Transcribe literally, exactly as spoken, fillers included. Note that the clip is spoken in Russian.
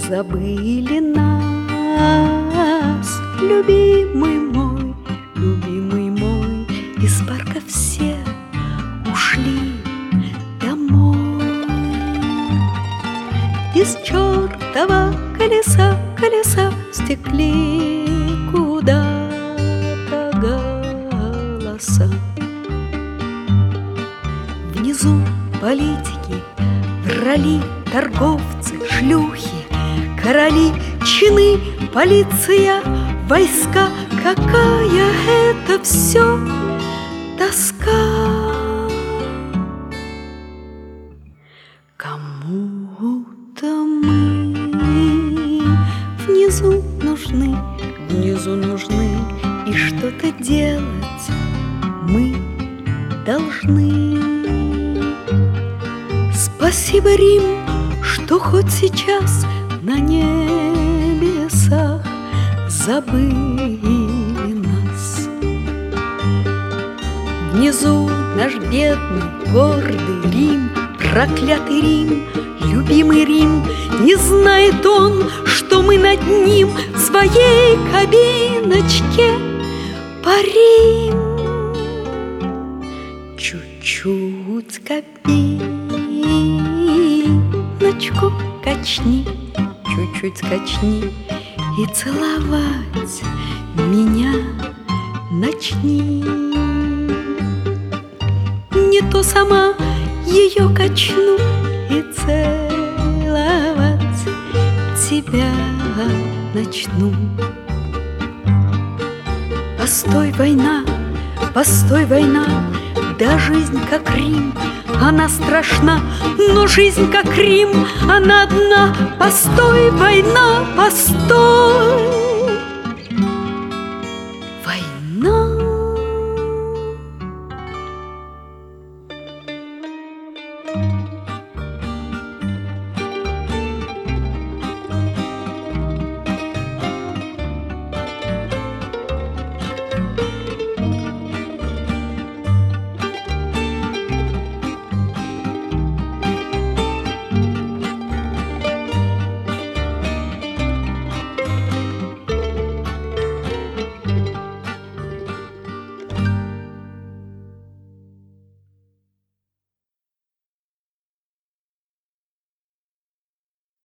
забыли нас, любимый мой, любимый мой, из парка все ушли домой. Из чертова колеса, колеса стекли куда-то голоса. Внизу политики, врали торговцы, шлюхи, короли, чины, полиция, войска. Какая это все тоска! Кому-то мы внизу нужны, внизу нужны, и что-то делать мы должны. Спасибо, Рим, что хоть сейчас на небесах забыли нас. Внизу наш бедный, гордый Рим, проклятый Рим, любимый Рим. Не знает он, что мы над ним в своей кабиночке парим. Чуть-чуть кабиночку качни, чуть-чуть качни, и целовать меня начни. Не то сама ее качну и целовать тебя начну. Постой, война, постой, война, да жизнь как Рим, она страшна, но жизнь как Рим, она одна. Постой, война, постой.